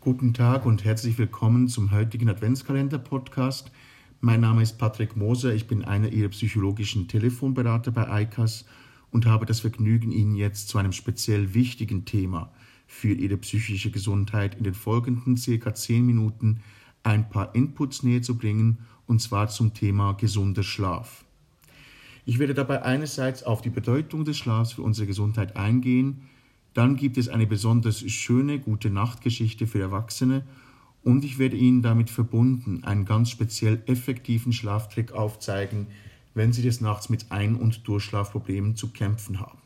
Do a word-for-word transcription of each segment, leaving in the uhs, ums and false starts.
Guten Tag und herzlich willkommen zum heutigen Adventskalender-Podcast. Mein Name ist Patrick Moser, ich bin einer Ihrer psychologischen Telefonberater bei I C A S und habe das Vergnügen, Ihnen jetzt zu einem speziell wichtigen Thema für Ihre psychische Gesundheit in den folgenden circa zehn Minuten ein paar Inputs näher zu bringen, und zwar zum Thema gesunder Schlaf. Ich werde dabei einerseits auf die Bedeutung des Schlafs für unsere Gesundheit eingehen. Dann gibt es eine besonders schöne Gute-Nacht-Geschichte für Erwachsene und ich werde Ihnen damit verbunden einen ganz speziell effektiven Schlaftrick aufzeigen, wenn Sie des Nachts mit Ein- und Durchschlafproblemen zu kämpfen haben.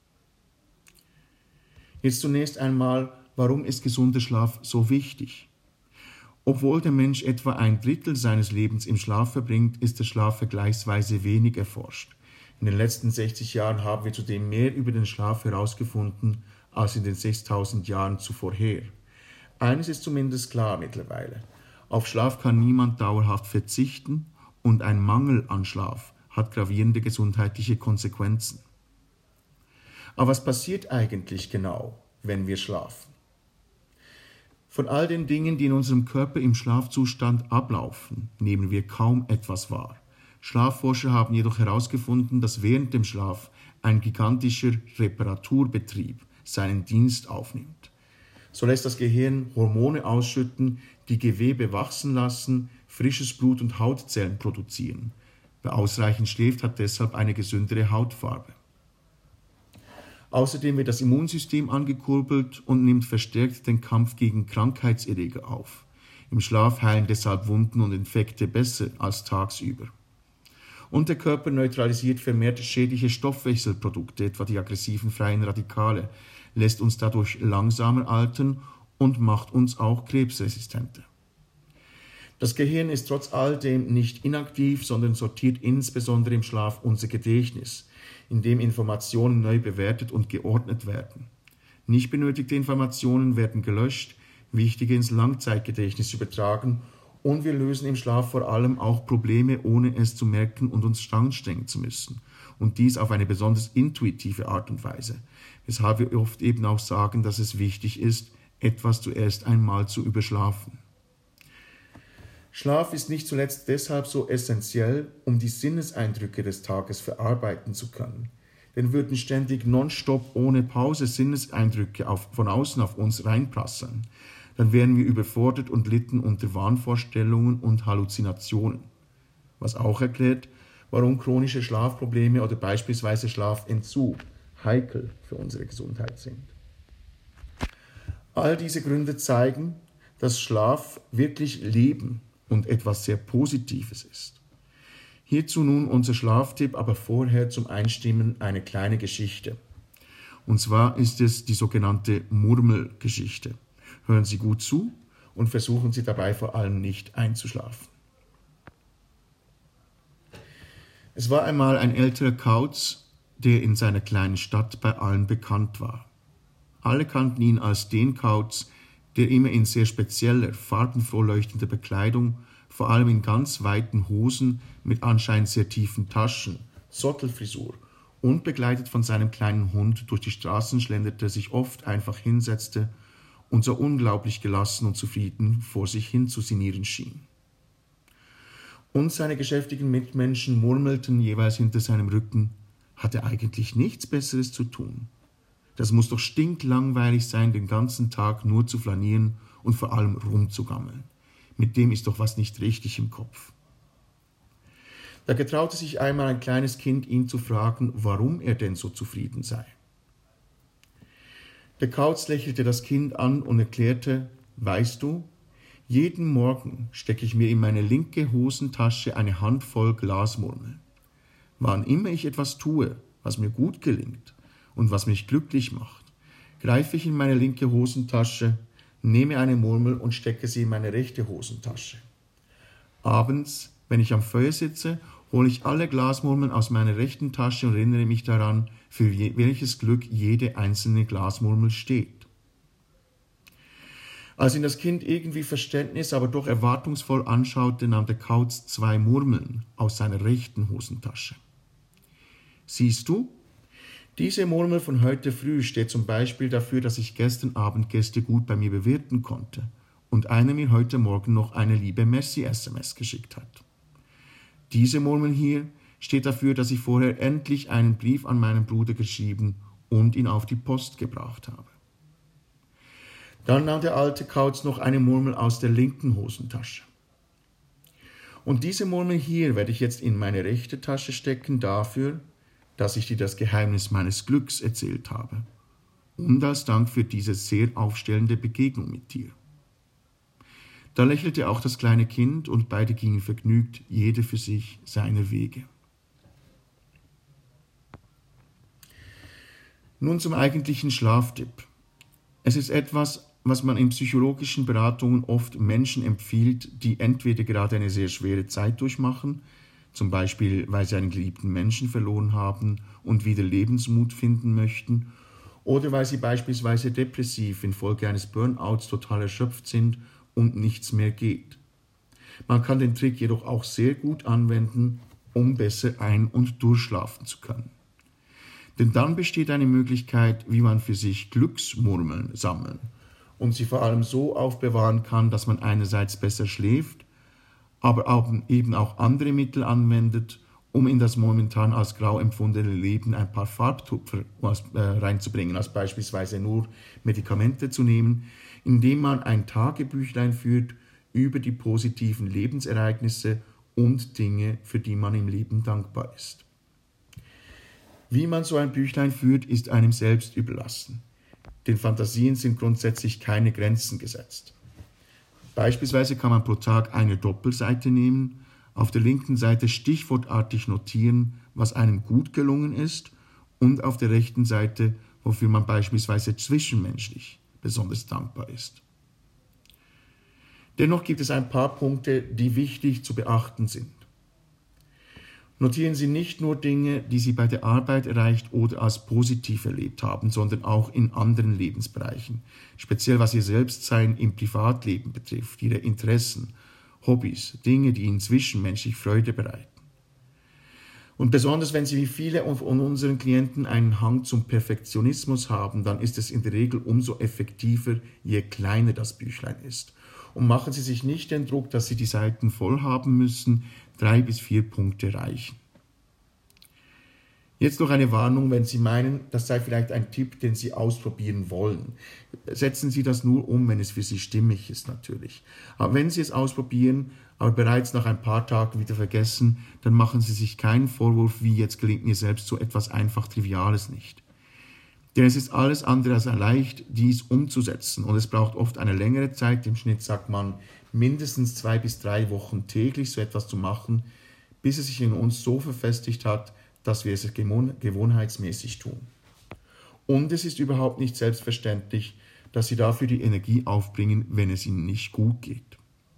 Jetzt zunächst einmal, warum ist gesunder Schlaf so wichtig? Obwohl der Mensch etwa ein Drittel seines Lebens im Schlaf verbringt, ist der Schlaf vergleichsweise wenig erforscht. In den letzten sechzig Jahren haben wir zudem mehr über den Schlaf herausgefunden als in den sechstausend Jahren zuvorher. Eines ist zumindest klar mittlerweile: Auf Schlaf kann niemand dauerhaft verzichten und ein Mangel an Schlaf hat gravierende gesundheitliche Konsequenzen. Aber was passiert eigentlich genau, wenn wir schlafen? Von all den Dingen, die in unserem Körper im Schlafzustand ablaufen, nehmen wir kaum etwas wahr. Schlafforscher haben jedoch herausgefunden, dass während dem Schlaf ein gigantischer Reparaturbetrieb seinen Dienst aufnimmt. So lässt das Gehirn Hormone ausschütten, die Gewebe wachsen lassen, frisches Blut und Hautzellen produzieren. Wer ausreichend schläft, hat deshalb eine gesündere Hautfarbe. Außerdem wird das Immunsystem angekurbelt und nimmt verstärkt den Kampf gegen Krankheitserreger auf. Im Schlaf heilen deshalb Wunden und Infekte besser als tagsüber. Und der Körper neutralisiert vermehrt schädliche Stoffwechselprodukte, etwa die aggressiven freien Radikale, lässt uns dadurch langsamer altern und macht uns auch krebsresistenter. Das Gehirn ist trotz all dem nicht inaktiv, sondern sortiert insbesondere im Schlaf unser Gedächtnis, in dem Informationen neu bewertet und geordnet werden. Nicht benötigte Informationen werden gelöscht, wichtige ins Langzeitgedächtnis übertragen und wir lösen im Schlaf vor allem auch Probleme, ohne es zu merken und uns anstrengen zu müssen. Und dies auf eine besonders intuitive Art und Weise, weshalb wir oft eben auch sagen, dass es wichtig ist, etwas zuerst einmal zu überschlafen. Schlaf ist nicht zuletzt deshalb so essentiell, um die Sinneseindrücke des Tages verarbeiten zu können. Denn würden ständig nonstop ohne Pause Sinneseindrücke auf, von außen auf uns reinprasseln, dann wären wir überfordert und litten unter Wahnvorstellungen und Halluzinationen. Was auch erklärt, warum chronische Schlafprobleme oder beispielsweise Schlafentzug heikel für unsere Gesundheit sind. All diese Gründe zeigen, dass Schlaf wirklich Leben und etwas sehr Positives ist. Hierzu nun unser Schlaftipp, aber vorher zum Einstimmen eine kleine Geschichte. Und zwar ist es die sogenannte Murmelgeschichte. Hören Sie gut zu und versuchen Sie dabei vor allem nicht einzuschlafen. Es war einmal ein älterer Kauz, der in seiner kleinen Stadt bei allen bekannt war. Alle kannten ihn als den Kauz, der immer in sehr spezieller, farbenfroh leuchtender Bekleidung, vor allem in ganz weiten Hosen mit anscheinend sehr tiefen Taschen, Sottelfrisur und begleitet von seinem kleinen Hund durch die Straßen schlenderte, sich oft einfach hinsetzte und so unglaublich gelassen und zufrieden vor sich hin zu sinnieren schien. Und seine geschäftigen Mitmenschen murmelten jeweils hinter seinem Rücken: Hat er eigentlich nichts Besseres zu tun? Das muss doch stinklangweilig sein, den ganzen Tag nur zu flanieren und vor allem rumzugammeln. Mit dem ist doch was nicht richtig im Kopf. Da getraute sich einmal ein kleines Kind, ihn zu fragen, warum er denn so zufrieden sei. Der Kauz lächelte das Kind an und erklärte: Weißt du, jeden Morgen stecke ich mir in meine linke Hosentasche eine Handvoll Glasmurmeln. Wann immer ich etwas tue, was mir gut gelingt und was mich glücklich macht, greife ich in meine linke Hosentasche, nehme eine Murmel und stecke sie in meine rechte Hosentasche. Abends, wenn ich am Feuer sitze, hole ich alle Glasmurmeln aus meiner rechten Tasche und erinnere mich daran, für welches Glück jede einzelne Glasmurmel steht. Als ihn das Kind irgendwie Verständnis, aber doch erwartungsvoll anschaute, nahm der Kauz zwei Murmeln aus seiner rechten Hosentasche. Siehst du, diese Murmel von heute früh steht zum Beispiel dafür, dass ich gestern Abend Gäste gut bei mir bewirten konnte. und einer mir heute Morgen noch eine liebe Merci-S M S geschickt hat. Diese Murmel hier steht dafür, dass ich vorher endlich einen Brief an meinen Bruder geschrieben und ihn auf die Post gebracht habe. Dann nahm der alte Kauz noch eine Murmel aus der linken Hosentasche. Und diese Murmel hier werde ich jetzt in meine rechte Tasche stecken dafür, dass ich dir das Geheimnis meines Glücks erzählt habe und als Dank für diese sehr aufstellende Begegnung mit dir. Da lächelte auch das kleine Kind und beide gingen vergnügt, jede für sich seine Wege. Nun zum eigentlichen Schlaftipp. Es ist etwas, was man in psychologischen Beratungen oft Menschen empfiehlt, die entweder gerade eine sehr schwere Zeit durchmachen, zum Beispiel weil sie einen geliebten Menschen verloren haben und wieder Lebensmut finden möchten, oder weil sie beispielsweise depressiv infolge eines Burnouts total erschöpft sind und nichts mehr geht. Man kann den Trick jedoch auch sehr gut anwenden, um besser ein- und durchschlafen zu können. Denn dann besteht eine Möglichkeit, wie man für sich Glücksmurmeln sammeln und sie vor allem so aufbewahren kann, dass man einerseits besser schläft, aber auch eben auch andere Mittel anwendet, um in das momentan als grau empfundene Leben ein paar Farbtupfer reinzubringen, als beispielsweise nur Medikamente zu nehmen, indem man ein Tagebüchlein führt über die positiven Lebensereignisse und Dinge, für die man im Leben dankbar ist. Wie man so ein Büchlein führt, ist einem selbst überlassen. Den Fantasien sind grundsätzlich keine Grenzen gesetzt. Beispielsweise kann man pro Tag eine Doppelseite nehmen, auf der linken Seite stichwortartig notieren, was einem gut gelungen ist, und auf der rechten Seite, wofür man beispielsweise zwischenmenschlich besonders dankbar ist. Dennoch gibt es ein paar Punkte, die wichtig zu beachten sind. Notieren Sie nicht nur Dinge, die Sie bei der Arbeit erreicht oder als positiv erlebt haben, sondern auch in anderen Lebensbereichen, speziell was Ihr Selbstsein im Privatleben betrifft, Ihre Interessen, Hobbys, Dinge, die Ihnen zwischenmenschlich Freude bereiten. Und besonders wenn Sie wie viele von unseren Klienten einen Hang zum Perfektionismus haben, dann ist es in der Regel umso effektiver, je kleiner das Büchlein ist. Und machen Sie sich nicht den Druck, dass Sie die Seiten voll haben müssen, drei bis vier Punkte reichen. Jetzt noch eine Warnung, wenn Sie meinen, das sei vielleicht ein Tipp, den Sie ausprobieren wollen. Setzen Sie das nur um, wenn es für Sie stimmig ist natürlich. Aber wenn Sie es ausprobieren, aber bereits nach ein paar Tagen wieder vergessen, dann machen Sie sich keinen Vorwurf, wie jetzt gelingt mir selbst so etwas einfach Triviales nicht. Denn es ist alles andere als leicht, dies umzusetzen, und es braucht oft eine längere Zeit, im Schnitt sagt man mindestens zwei bis drei Wochen täglich so etwas zu machen, bis es sich in uns so verfestigt hat, dass wir es gewohnheitsmäßig tun. Und es ist überhaupt nicht selbstverständlich, dass Sie dafür die Energie aufbringen, wenn es Ihnen nicht gut geht.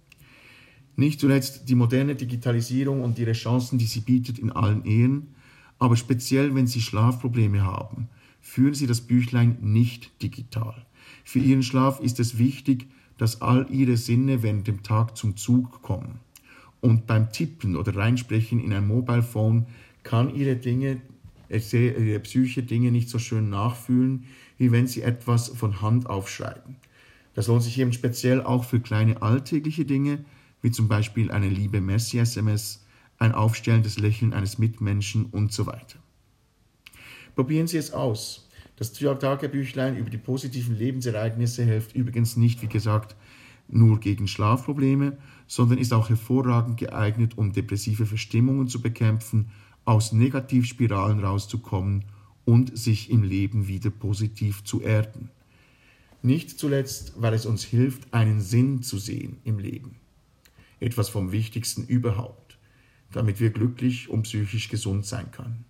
Nicht zuletzt die moderne Digitalisierung und ihre Chancen, die sie bietet in allen Ehren, aber speziell wenn Sie Schlafprobleme haben, führen Sie das Büchlein nicht digital. Für Ihren Schlaf ist es wichtig, dass all Ihre Sinne während dem Tag zum Zug kommen. Und beim Tippen oder Reinsprechen in ein Mobile Phone kann Ihre Dinge, Ihre Psyche Dinge nicht so schön nachfühlen, wie wenn Sie etwas von Hand aufschreiben. Das lohnt sich eben speziell auch für kleine alltägliche Dinge, wie zum Beispiel eine liebe Merci-S M S, ein aufstellendes Lächeln eines Mitmenschen und so weiter. Probieren Sie es aus. Das Tagebüchlein über die positiven Lebensereignisse hilft übrigens nicht, wie gesagt, nur gegen Schlafprobleme, sondern ist auch hervorragend geeignet, um depressive Verstimmungen zu bekämpfen, aus Negativspiralen rauszukommen und sich im Leben wieder positiv zu erden. Nicht zuletzt, weil es uns hilft, einen Sinn zu sehen im Leben. Etwas vom Wichtigsten überhaupt, damit wir glücklich und psychisch gesund sein können.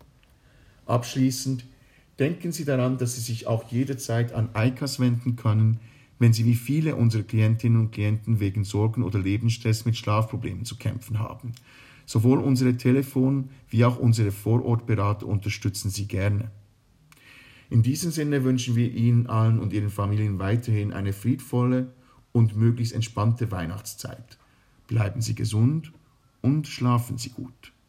Abschließend, denken Sie daran, dass Sie sich auch jederzeit an I C A S wenden können, wenn Sie wie viele unserer Klientinnen und Klienten wegen Sorgen oder Lebensstress mit Schlafproblemen zu kämpfen haben. Sowohl unsere Telefon- wie auch unsere Vorortberater unterstützen Sie gerne. In diesem Sinne wünschen wir Ihnen allen und Ihren Familien weiterhin eine friedvolle und möglichst entspannte Weihnachtszeit. Bleiben Sie gesund und schlafen Sie gut.